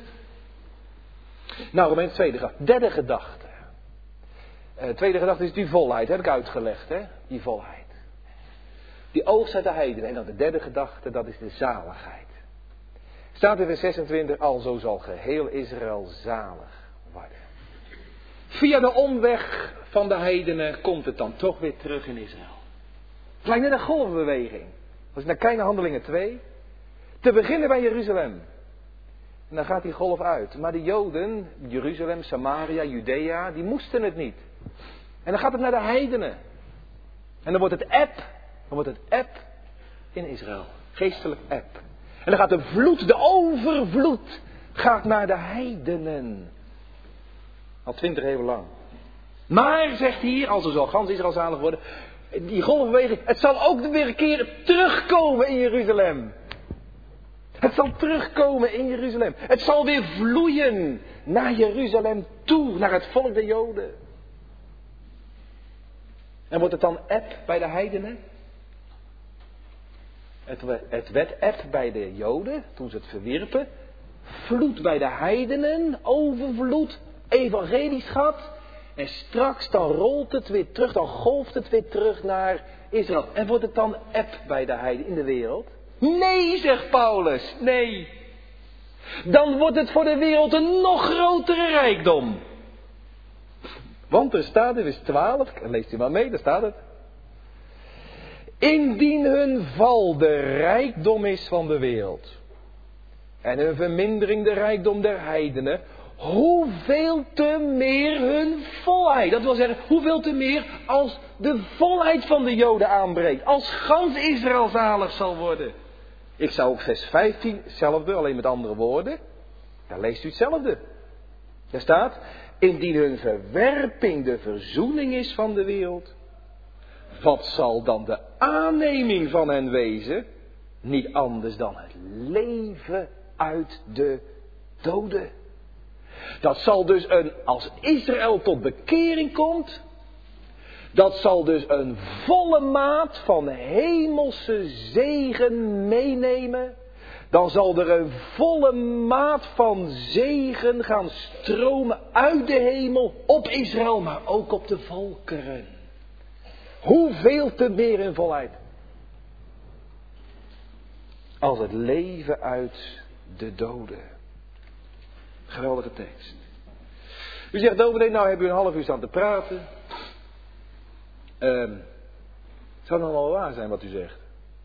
Nou, Romeins tweede gedachte. Derde gedachte. Tweede gedachte is die volheid. Heb ik uitgelegd, hè? Die volheid. Die oogst uit de heidenen. En dan de derde gedachte, dat is de zaligheid. Staat in vers 26, alzo zal geheel Israël zalig worden. Via de omweg van de heidenen komt het dan toch weer terug in Israël. Het lijkt net een golfbeweging. Als je naar kijkt naar Handelingen 2. Te beginnen bij Jeruzalem. En dan gaat die golf uit. Maar de Joden, Jeruzalem, Samaria, Judea, die moesten het niet. En dan gaat het naar de heidenen. En dan wordt het eb in Israël. Geestelijk eb. En dan gaat de vloed, de overvloed, gaat naar de heidenen. Al 20 eeuwen lang. Maar, zegt hier, als er zal gans Israël zalig worden, die golfbeweging, het zal ook weer een keer terugkomen in Jeruzalem. Het zal terugkomen in Jeruzalem. Het zal weer vloeien naar Jeruzalem toe, naar het volk der Joden. En wordt het dan eb bij de heidenen? Het werd eb bij de Joden, toen ze het verwierpen. Vloed bij de heidenen, overvloed, evangelieschat. En straks dan rolt het weer terug, dan golft het weer terug naar Israël. En wordt het dan eb bij de heidenen in de wereld? Nee, zegt Paulus, nee. Dan wordt het voor de wereld een nog grotere rijkdom. Want er staat in vers 12, leest u maar mee, daar staat het. Indien hun val de rijkdom is van de wereld. En hun vermindering de rijkdom der heidenen. Hoeveel te meer hun volheid. Dat wil zeggen, hoeveel te meer als de volheid van de Joden aanbreekt. Als gans Israël zalig zal worden. Ik zou ook vers 15, hetzelfde, alleen met andere woorden. Daar leest u hetzelfde. Daar staat, indien hun verwerping de verzoening is van de wereld. Wat zal dan de aanneming van hen wezen? Niet anders dan het leven uit de doden. Dat zal dus als Israël tot bekering komt, dat zal dus een volle maat van hemelse zegen meenemen. Dan zal er een volle maat van zegen gaan stromen uit de hemel op Israël, maar ook op de volkeren. Hoeveel te meer in volheid. Als het leven uit de doden. Geweldige tekst. U zegt, dominee, nou heb u een half uur staan te praten. Zou het nog wel waar zijn wat u zegt?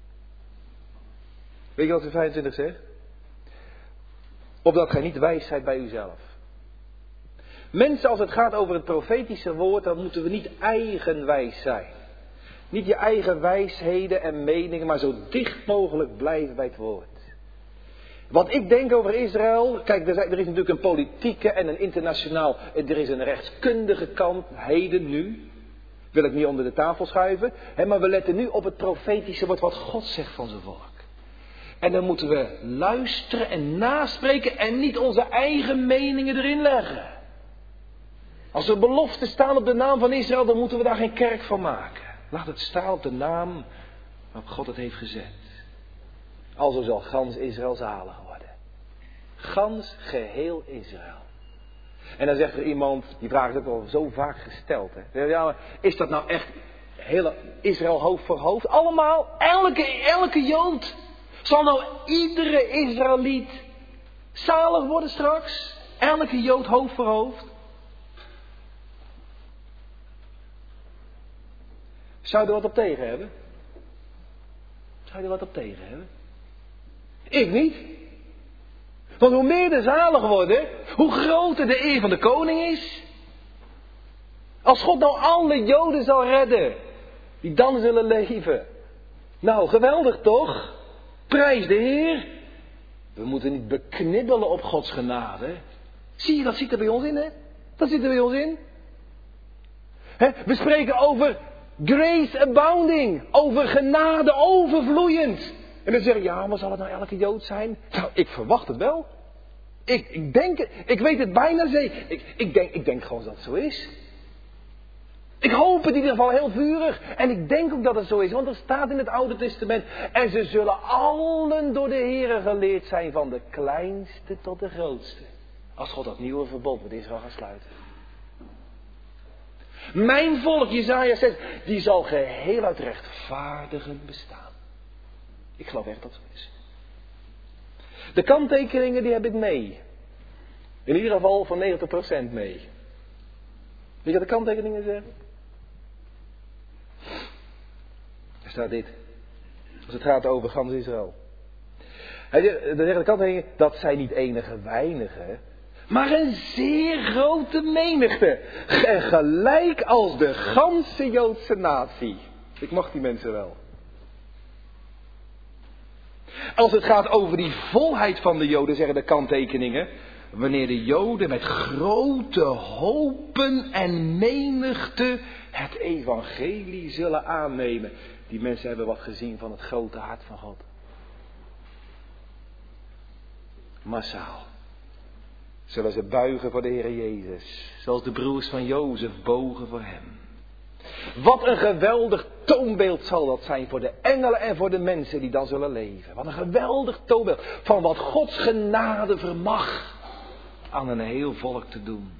Weet je wat u 25 zegt? Opdat gij niet wijs zijt bij uzelf. Mensen, als het gaat over het profetische woord, dan moeten we niet eigenwijs zijn. Niet je eigen wijsheden en meningen, maar zo dicht mogelijk blijven bij het woord. Wat ik denk over Israël, kijk, er is natuurlijk een politieke en een internationaal, er is een rechtskundige kant, heden nu, wil ik niet onder de tafel schuiven, maar we letten nu op het profetische woord wat God zegt van zijn volk. En dan moeten we luisteren en naspreken en niet onze eigen meningen erin leggen. Als er beloften staan op de naam van Israël, dan moeten we daar geen kerk van maken. Laat het staan op de naam waarop God het heeft gezet. Alzo zal gans Israël zalig worden. Gans geheel Israël. En dan zegt er iemand, die vraag is ook al zo vaak gesteld. Hè? Ja, maar is dat nou echt hele Israël hoofd voor hoofd? Allemaal, elke Jood. Zal nou iedere Israëliet zalig worden straks? Elke Jood hoofd voor hoofd? Zou je er wat op tegen hebben? Zou je er wat op tegen hebben? Ik niet. Want hoe meer de zalig worden, hoe groter de eer van de koning is. Als God nou alle Joden zal redden, die dan zullen leven. Nou, geweldig toch? Prijs de Heer. We moeten niet beknibbelen op Gods genade. Zie je, dat zit er bij ons in, hè? Dat zit er bij ons in. We spreken over grace abounding. Over genade overvloeiend. En dan zeg je, ja, maar zal het nou elke Jood zijn? Nou, ik verwacht het wel. Ik denk het. Ik weet het bijna zeker. Ik denk gewoon dat het zo is. Ik hoop het in ieder geval heel vurig. En ik denk ook dat het zo is. Want er staat in het Oude Testament. En ze zullen allen door de Heere geleerd zijn. Van de kleinste tot de grootste. Als God dat nieuwe verbond met Israël gaat sluiten. Mijn volk, Jesaja zegt, die zal geheel uit rechtvaardigen bestaan. Ik geloof echt dat het zo is. De kanttekeningen die heb ik mee. In ieder geval van 90% mee. Weet je wat de kanttekeningen zeggen? Er staat dit. Als het gaat over gans Israël. Hij zegt, de derde kant, dat zijn niet enige weinigen, maar een zeer grote menigte. En gelijk als de ganse Joodse natie. Ik mag die mensen wel. Als het gaat over die volheid van de Joden, zeggen de kanttekeningen. Wanneer de Joden met grote hopen en menigte het evangelie zullen aannemen. Die mensen hebben wat gezien van het grote hart van God. Massaal zullen ze buigen voor de Heer Jezus. Zoals de broers van Jozef bogen voor hem. Wat een geweldig toonbeeld zal dat zijn voor de engelen en voor de mensen die dan zullen leven. Wat een geweldig toonbeeld van wat Gods genade vermag aan een heel volk te doen.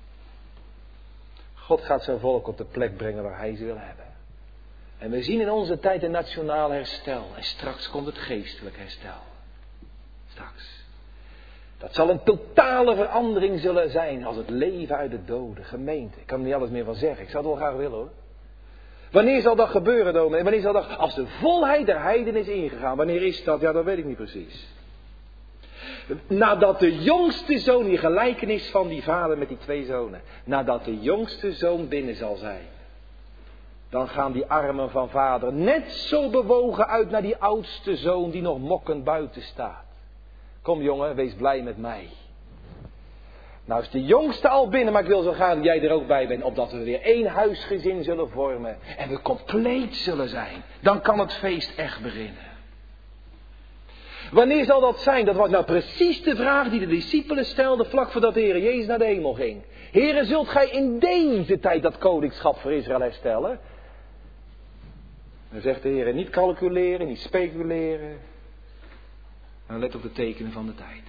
God gaat zijn volk op de plek brengen waar hij ze wil hebben. En we zien in onze tijd een nationaal herstel. En straks komt het geestelijk herstel. Straks. Dat zal een totale verandering zullen zijn als het leven uit de doden. Gemeente, ik kan er niet alles meer van zeggen. Ik zou het wel graag willen hoor. Wanneer zal dat gebeuren, dominee? Wanneer zal dat? Als de volheid der heiden is ingegaan. Wanneer is dat? Ja, dat weet ik niet precies. Nadat de jongste zoon, die gelijkenis van die vader met die twee zonen. Nadat de jongste zoon binnen zal zijn. Dan gaan die armen van vader net zo bewogen uit naar die oudste zoon die nog mokkend buiten staat. Kom jongen, wees blij met mij. Nou is de jongste al binnen, maar ik wil zo graag dat jij er ook bij bent. Opdat we weer één huisgezin zullen vormen. En we compleet zullen zijn. Dan kan het feest echt beginnen. Wanneer zal dat zijn? Dat was nou precies de vraag die de discipelen stelden vlak voordat de Heer Jezus naar de hemel ging. Heren, zult gij in deze tijd dat koningschap voor Israël herstellen? Dan zegt de Heer, niet calculeren, niet speculeren. Maar let op de tekenen van de tijd.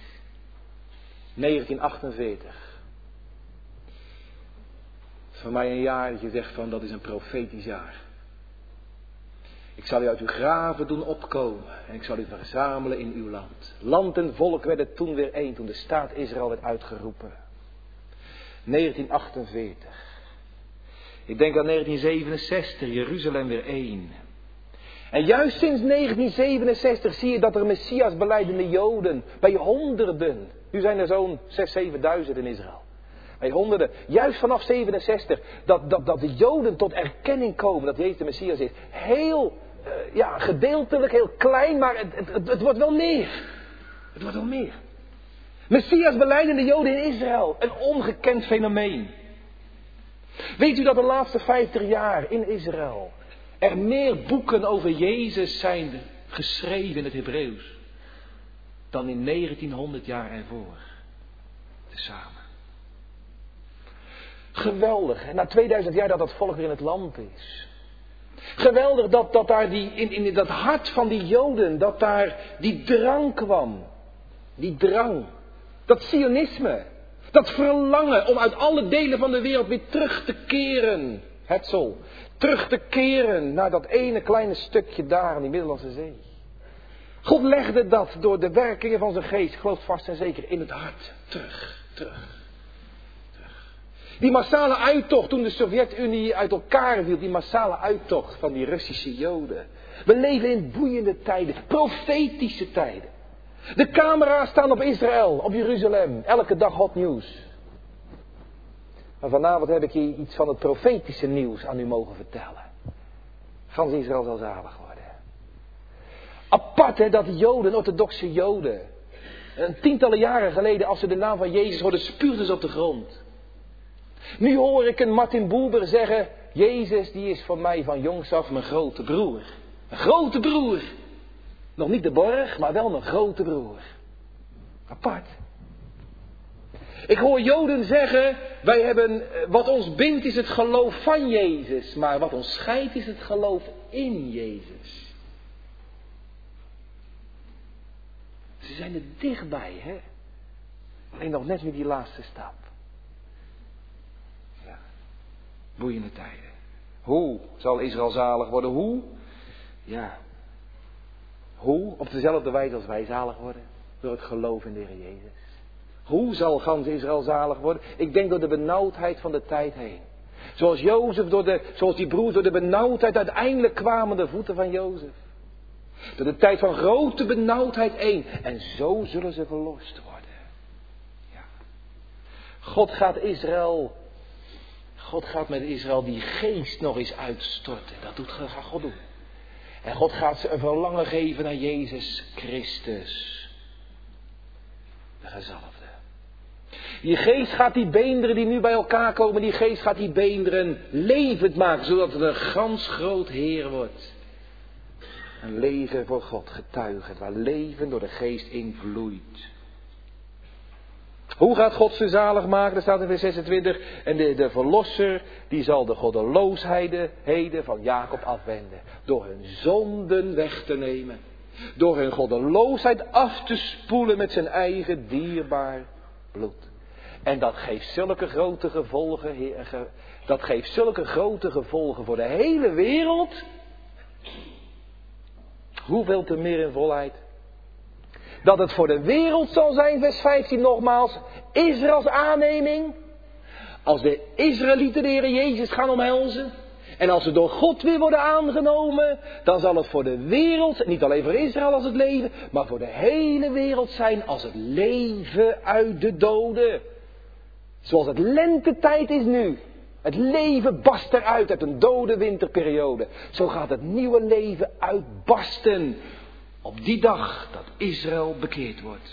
1948. Dat is voor mij een jaar dat je zegt van dat is een profetisch jaar. Ik zal u uit uw graven doen opkomen en ik zal u verzamelen in uw land. Land en volk werden toen weer één, toen de staat Israël werd uitgeroepen. 1948. Ik denk aan 1967, Jeruzalem weer één. En juist sinds 1967 zie je dat er Messias belijdende Joden bij honderden. Nu zijn er zo'n 6.000, 7.000 in Israël. Bij honderden. Juist vanaf 67 dat de Joden tot erkenning komen dat Jezus de Messias is. Heel gedeeltelijk, heel klein, maar het wordt wel meer. Het wordt wel meer. Messias belijdende Joden in Israël. Een ongekend fenomeen. Weet u dat de laatste 50 jaar in Israël er meer boeken over Jezus zijn geschreven in het Hebreeuws dan in 1900 jaar ervoor. Tezamen. Geweldig, hè? Na 2000 jaar dat volk weer in het land is. Geweldig dat daar in dat hart van die Joden, dat daar die drang kwam. Die drang. Dat sionisme. Dat verlangen om uit alle delen van de wereld weer terug te keren. Hetzel. Terug te keren naar dat ene kleine stukje daar in die Middellandse Zee. God legde dat door de werkingen van zijn geest, geloof vast en zeker, in het hart. Terug. Die massale uittocht toen de Sovjet-Unie uit elkaar viel, die massale uittocht van die Russische Joden. We leven in boeiende tijden, profetische tijden. De camera's staan op Israël, op Jeruzalem, elke dag hot nieuws. Maar vanavond heb ik hier iets van het profetische nieuws aan u mogen vertellen. Gans Israël zal zalig worden. Apart hè, dat de Joden, orthodoxe Joden, tientallen jaren geleden als ze de naam van Jezus hoorden, spuugden ze op de grond. Nu hoor ik een Martin Buber zeggen, Jezus die is voor mij van jongs af mijn grote broer. Een grote broer. Nog niet de borg, maar wel mijn grote broer. Apart. Ik hoor Joden zeggen, wij hebben, wat ons bindt is het geloof van Jezus, maar wat ons scheidt is het geloof in Jezus. Ze zijn er dichtbij, hè. Alleen nog net weer die laatste stap. Ja. Boeiende tijden. Hoe zal Israël zalig worden? Hoe? Ja. Hoe? Op dezelfde wijze als wij zalig worden. Door het geloof in de Heer Jezus. Hoe zal gans Israël zalig worden? Ik denk door de benauwdheid van de tijd heen. Zoals Jozef zoals die broers door de benauwdheid uiteindelijk kwamen de voeten van Jozef. Door de tijd van grote benauwdheid heen. En zo zullen ze verlost worden. Ja. God gaat met Israël die geest nog eens uitstorten. Dat gaat God doen. En God gaat ze een verlangen geven naar Jezus Christus. De gezalfde. Die geest gaat die beenderen die nu bij elkaar komen, die geest gaat die beenderen levend maken, zodat het een gans groot Heer wordt. Een leven voor God getuigen, waar leven door de geest invloeit. Hoe gaat God ze zalig maken? Dat staat in vers 26. En de verlosser, die zal de goddeloosheden van Jacob afwenden. Door hun zonden weg te nemen. Door hun goddeloosheid af te spoelen met zijn eigen dierbaar bloed. En dat geeft zulke grote gevolgen. Dat geeft zulke grote gevolgen voor de hele wereld. Hoeveel te meer in volheid. Dat het voor de wereld zal zijn, vers 15 nogmaals. Israëls aanneming. Als de Israëlieten de Heer Jezus gaan omhelzen. En als ze door God weer worden aangenomen. Dan zal het voor de wereld, niet alleen voor Israël als het leven. Maar voor de hele wereld zijn als het leven uit de doden. Zoals het lentetijd is nu. Het leven barst eruit uit een dode winterperiode. Zo gaat het nieuwe leven uitbarsten. Op die dag dat Israël bekeerd wordt.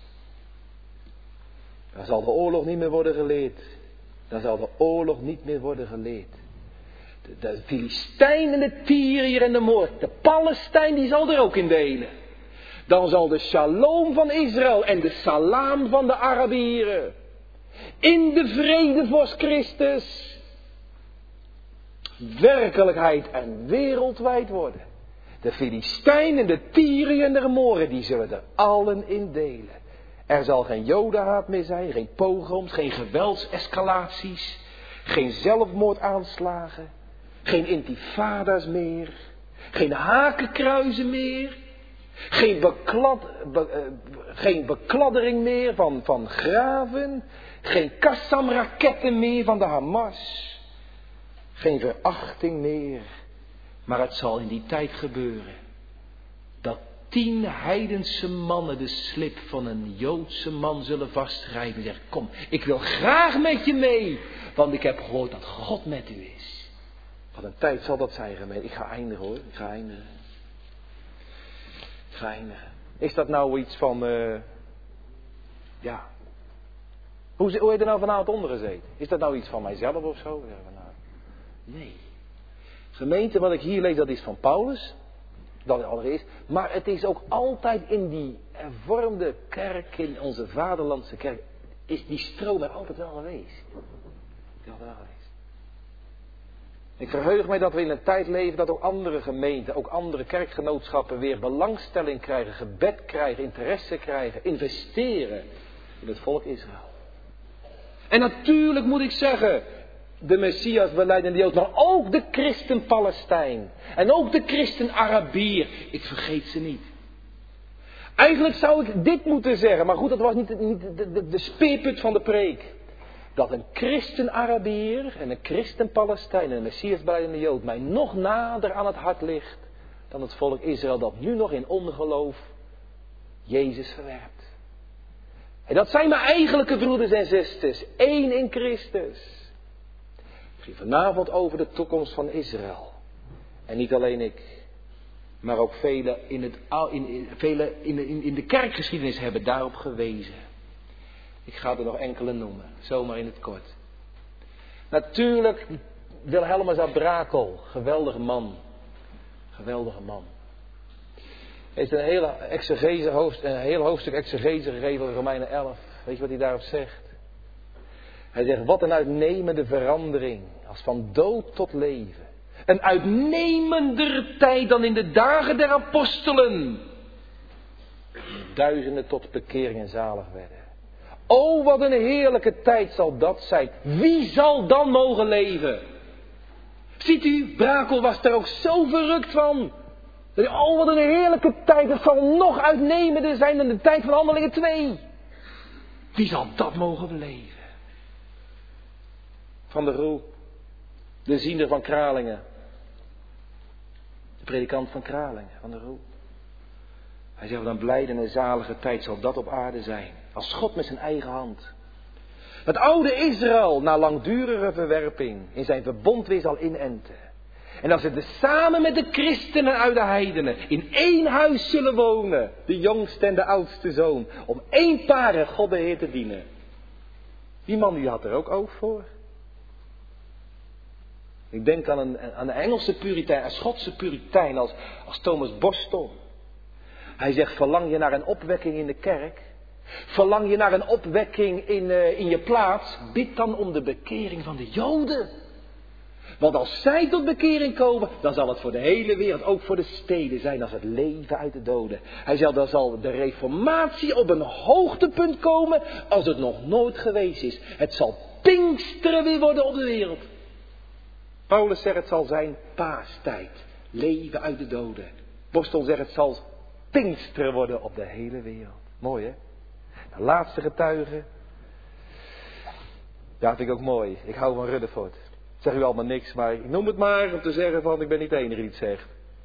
Dan zal de oorlog niet meer worden geleerd. Dan zal de oorlog niet meer worden geleerd. De Filistijn en de Tyriër en de Moord. De Palestijn die zal er ook in delen. Dan zal de shalom van Israël en de salaam van de Arabieren. In de vrede vorst Christus. Werkelijkheid en wereldwijd worden. De Filistijn en de Tyriër en de Moren, die zullen er allen in delen. Er zal geen jodenhaat meer zijn, geen pogroms, geen geweldsescalaties, geen zelfmoordaanslagen, geen intifada's meer, geen hakenkruizen meer, geen bekladdering meer van graven, geen Qassam-raketten meer van de Hamas, geen verachting meer. Maar het zal in die tijd gebeuren dat 10 heidense mannen de slip van een Joodse man zullen vastgrijpen en zeggen: kom, ik wil graag met je mee, want ik heb gehoord dat God met u is. Wat een tijd zal dat zijn, gemeente. Ik ga eindigen hoor, ik ga eindigen. Is dat nou iets van, hoe heb je er nou vanavond onder gezeten? Is dat nou iets van mijzelf of zo? Nee. Gemeente, wat ik hier lees, dat is van Paulus. Dat is allereerst. Maar het is ook altijd in die hervormde kerk, in onze vaderlandse kerk, is die stroom er altijd wel geweest. Ik verheug mij dat we in een tijd leven dat ook andere gemeenten, ook andere kerkgenootschappen weer belangstelling krijgen, gebed krijgen, interesse krijgen, investeren in het volk Israël. En natuurlijk moet ik zeggen, de Messias belijdende Jood, maar ook de christen Palestijn. En ook de christen Arabier. Ik vergeet ze niet. Eigenlijk zou ik dit moeten zeggen, maar goed, dat was niet de speerpunt van de preek. Dat een christen Arabier en een christen Palestijn en een Messias belijdende Jood mij nog nader aan het hart ligt dan het volk Israël dat nu nog in ongeloof Jezus verwerpt. En dat zijn mijn eigenlijke broeders en zusters, één in Christus. Ik ging vanavond over de toekomst van Israël. En niet alleen ik. Maar ook velen in de kerkgeschiedenis hebben daarop gewezen. Ik ga er nog enkele noemen. Zomaar in het kort. Natuurlijk Wilhelmus uit Brakel. Geweldige man. Hij heeft een heel hoofdstuk exegese gegeven in Romeinen 11. Weet je wat hij daarop zegt? Hij zegt, wat een uitnemende verandering, als van dood tot leven. Een uitnemender tijd dan in de dagen der apostelen. Duizenden tot bekering en zalig werden. O, wat een heerlijke tijd zal dat zijn. Wie zal dan mogen leven? Ziet u, Brakel was er ook zo verrukt van. Oh, wat een heerlijke tijd. Het zal nog uitnemender zijn dan de tijd van Handelingen 2. Wie zal dat mogen beleven? Van der Roel, de ziener van Kralingen. De predikant van Kralingen, Van der Roel. Hij zegt, wat een blijde en zalige tijd zal dat op aarde zijn. Als God met zijn eigen hand het oude Israël na langdurige verwerping in zijn verbond weer zal inenten. En als ze er samen met de christenen uit de heidenen in één huis zullen wonen. De jongste en de oudste zoon. Om één paar God de Heer te dienen. Die man die had er ook oog voor. Ik denk aan een Engelse puritein, een Schotse puritein als Thomas Boston. Hij zegt, verlang je naar een opwekking in de kerk? Verlang je naar een opwekking in je plaats? Bid dan om de bekering van de Joden. Want als zij tot bekering komen, dan zal het voor de hele wereld, ook voor de steden zijn, als het leven uit de doden. Hij zegt, dan zal de reformatie op een hoogtepunt komen als het nog nooit geweest is. Het zal Pinksteren weer worden op de wereld. Paulus zegt, het zal zijn paastijd, leven uit de doden. Boston zegt, het zal Pinksteren worden op de hele wereld. Mooi hè? De laatste getuige. Ja, vind ik ook mooi. Ik hou van Rutherford. Zeg u allemaal niks, maar ik noem het maar om te zeggen van ik ben niet de enige die het zegt.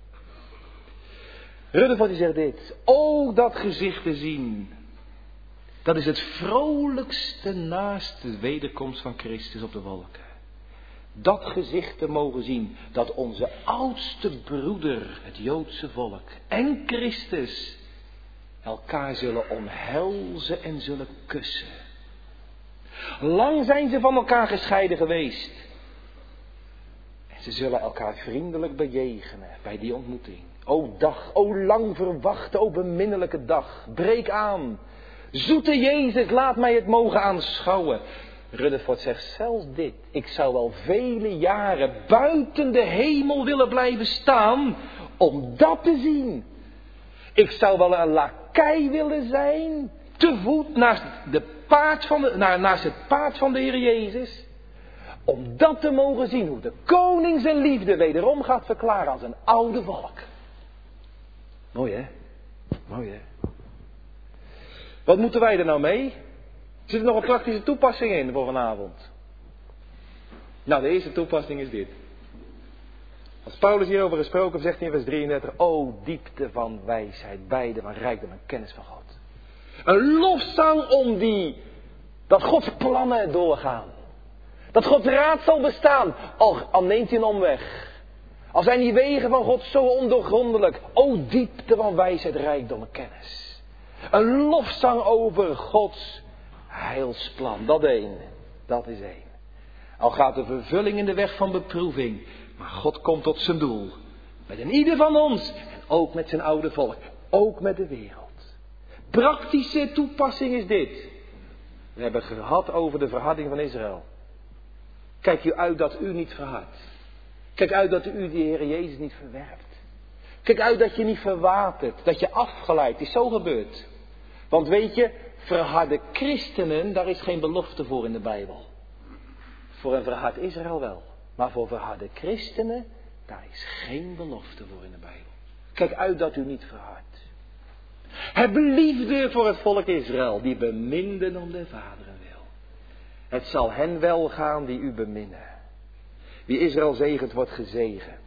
Rutherford die zegt dit. O, dat gezicht te zien. Dat is het vrolijkste naast de wederkomst van Christus op de wolken. Dat gezicht te mogen zien. Dat onze oudste broeder, het Joodse volk en Christus elkaar zullen omhelzen en zullen kussen. Lang zijn ze van elkaar gescheiden geweest. En ze zullen elkaar vriendelijk bejegenen bij die ontmoeting. O dag, o lang verwachte, o beminnelijke dag. Breek aan. Zoete Jezus, laat mij het mogen aanschouwen. Rutherford zegt zelfs dit. Ik zou wel vele jaren buiten de hemel willen blijven staan om dat te zien. Ik zou wel een lakij willen zijn, te voet naast het paard van de Heer Jezus. Om dat te mogen zien, hoe de koning zijn liefde wederom gaat verklaren aan zijn oude volk. Mooi hè? Mooi hè? Wat moeten wij er nou mee? Zit er nog een praktische toepassing in voor vanavond? Nou, de eerste toepassing is dit. Als Paulus hierover gesproken heeft, zegt hij in vers 33... O diepte van wijsheid, beide van rijkdom en kennis van God. Een lofzang om dat Gods plannen doorgaan. Dat Gods raad zal bestaan, al neemt hij een omweg. Al zijn die wegen van God zo ondoorgrondelijk. O diepte van wijsheid, rijkdom en kennis. Een lofzang over Gods heilsplan. Dat is één. Al gaat de vervulling in de weg van beproeving. Maar God komt tot zijn doel. Met een ieder van ons. En ook met zijn oude volk. Ook met de wereld. Praktische toepassing is dit. We hebben het gehad over de verharding van Israël. Kijk u uit dat u niet verhardt. Kijk uit dat u de Heer Jezus niet verwerpt. Kijk uit dat je niet verwatert. Dat je afgeleid is. Zo gebeurt. Want weet je, verharde christenen, daar is geen belofte voor in de Bijbel. Voor een verhard Israël wel. Maar voor verharde christenen, daar is geen belofte voor in de Bijbel. Kijk uit dat u niet verhardt. Heb liefde voor het volk Israël, die beminden om de vaderen wil. Het zal hen wel gaan die u beminnen. Wie Israël zegent, wordt gezegend.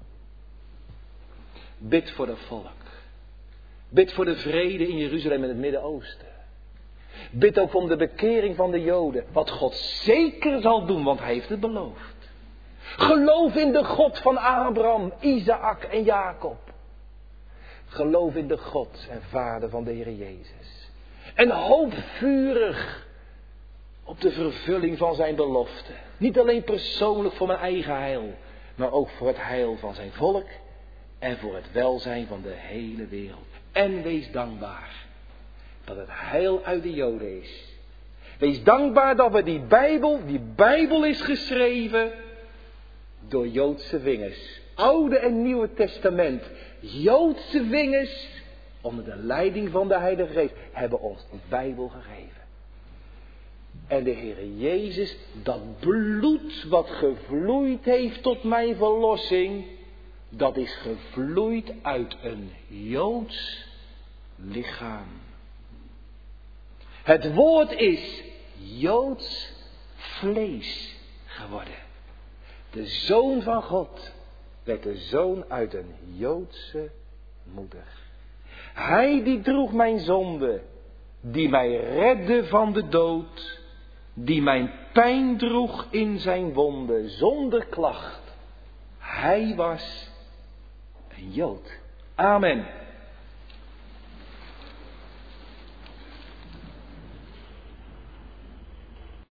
Bid voor het volk. Bid voor de vrede in Jeruzalem en het Midden-Oosten. Bid ook om de bekering van de Joden. Wat God zeker zal doen, want hij heeft het beloofd. Geloof in de God van Abraham, Isaac en Jacob. Geloof in de God en Vader van de Heer Jezus. En hoop vurig op de vervulling van zijn belofte. Niet alleen persoonlijk voor mijn eigen heil, maar ook voor het heil van zijn volk en voor het welzijn van de hele wereld. En wees dankbaar dat het heil uit de Joden is. Wees dankbaar dat we die Bijbel is geschreven door Joodse vingers. Oude en Nieuwe Testament. Joodse vingers, onder de leiding van de Heilige Geest, hebben ons die Bijbel gegeven. En de Heer Jezus, dat bloed wat gevloeid heeft tot mijn verlossing, dat is gevloeid uit een Joods lichaam. Het woord is Joods vlees geworden. De Zoon van God werd de zoon uit een Joodse moeder. Hij die droeg mijn zonde, die mij redde van de dood, die mijn pijn droeg in zijn wonden, zonder klacht. Hij was een Jood. Amen.